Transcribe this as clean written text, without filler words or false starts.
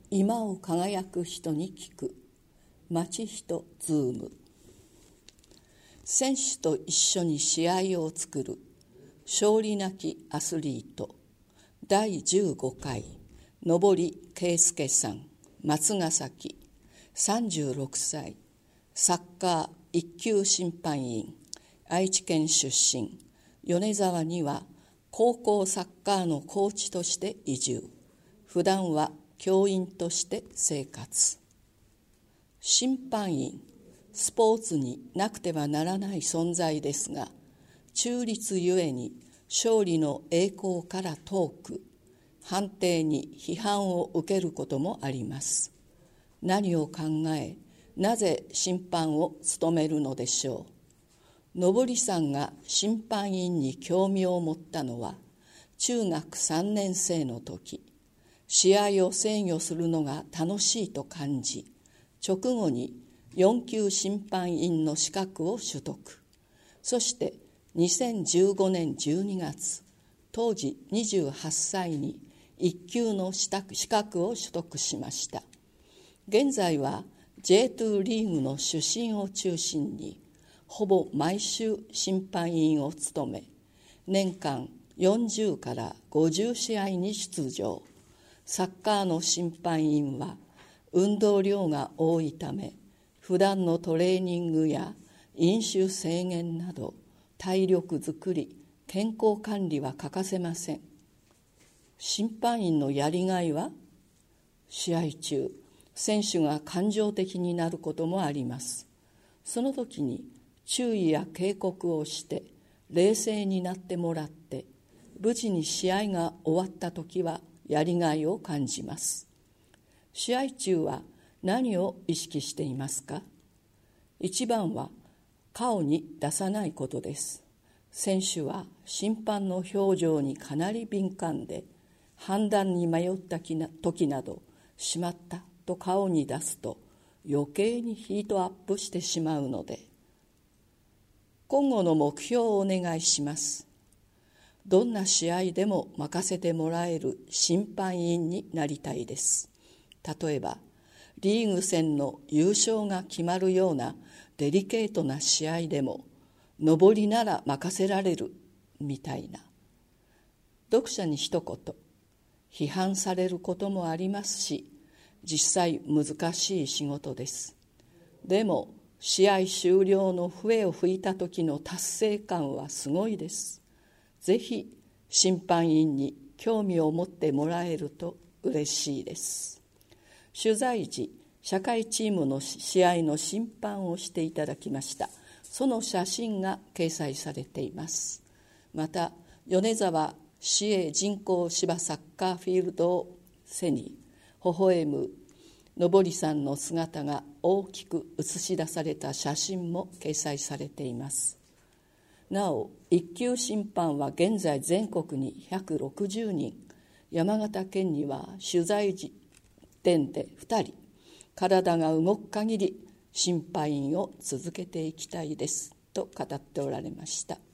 今を輝く人に聞く街人ズーム。選手と一緒に試合を作る勝利なきアスリート第15回上り圭介さん、松ヶ崎、36歳、サッカー一級審判員、愛知県出身。米沢には高校サッカーのコーチとして移住。普段は教員として生活。審判員、スポーツになくてはならない存在ですが、中立ゆえに勝利の栄光から遠く、判定に批判を受けることもあります。何を考え、なぜ審判を務めるのでしょう。のぼりさんが審判員に興味を持ったのは、中学3年生の時、試合を制御するのが楽しいと感じ、直後に4級審判員の資格を取得。そして2015年12月、当時28歳に1級の資格を取得しました。現在は J2 リーグの主審を中心に、ほぼ毎週審判員を務め、年間40から50試合に出場。サッカーの審判員は運動量が多いため、普段のトレーニングや飲酒制限など体力づくり、健康管理は欠かせません。審判員のやりがいは、試合中、選手が感情的になることもあります。その時に注意や警告をして冷静になってもらって、無事に試合が終わった時はやりがいを感じます。試合中は何を意識していますか？一番は顔に出さないことです。選手は審判の表情にかなり敏感で、判断に迷った時など、しまったと顔に出すと余計にヒートアップしてしまうので、今後の目標をお願いします。どんな試合でも任せてもらえる審判員になりたいです。例えば、リーグ戦の優勝が決まるようなデリケートな試合でも、上りなら任せられるみたいな。読者に一言、批判されることもありますし、実際難しい仕事です。でも、試合終了の笛を吹いた時の達成感はすごいです。ぜひ審判員に興味を持ってもらえると嬉しいです。取材時、社会チームの試合の審判をしていただきました。その写真が掲載されています。また、米沢市営人工芝サッカーフィールドを背に微笑むのぼりさんの姿が大きく映し出された写真も掲載されています。なお、一級審判は現在全国に160人、山形県には取材時点で2人、体が動く限り審判員を続けていきたいですと語っておられました。